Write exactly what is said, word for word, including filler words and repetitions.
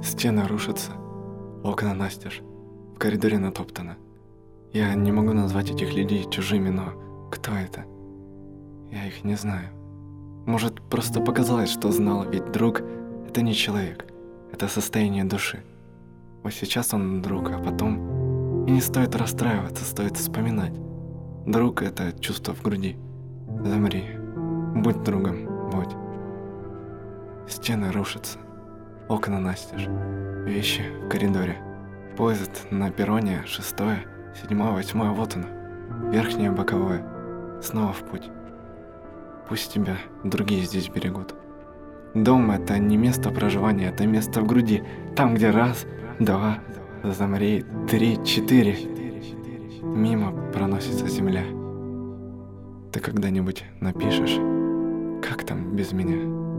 Стены рушатся, окна настежь, в коридоре натоптано. Я не могу назвать этих людей чужими, но кто это? Я их не знаю. Может, просто показалось, что знал, ведь друг — это не человек, это состояние души. Вот сейчас он друг, а потом... И не стоит расстраиваться, стоит вспоминать. Друг — это чувство в груди. Замри, будь другом, будь. Стены рушатся, окна настежь, вещи в коридоре. Поезд на перроне, шестое, седьмое, восьмое, вот оно. Верхнее боковое, снова в путь. Пусть тебя другие здесь берегут. Дом — это не место проживания, это место в груди. Там, где раз, два, замри, три, четыре. Мимо проносится земля. Ты когда-нибудь напишешь, как там без меня?